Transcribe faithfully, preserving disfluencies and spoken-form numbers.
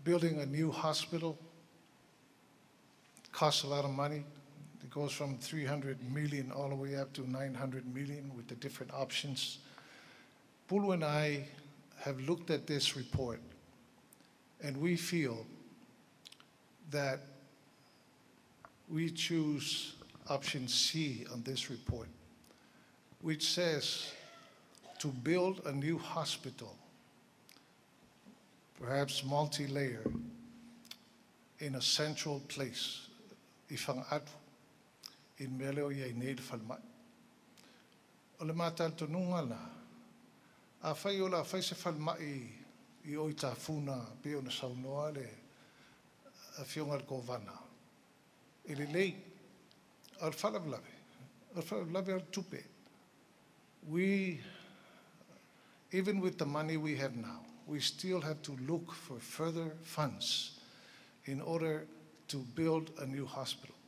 building a new hospital costs a lot of money. It goes from three hundred million all the way up to nine hundred million with the different options. Pulu and I have looked at this report, and we feel that we choose option C on this report, which says to build a new hospital, perhaps multi-layer, in a central place, ifang atu, in meleo yai need falmai. O le matal tununga na, a whai o la whai se falmai i oi tā funa pe o na saunoa le a whionga ko vana. I le lei, al whalavlawe, al whalavlawe al tupe. We, even with the money we have now, we still have to look for further funds in order to build a new hospital.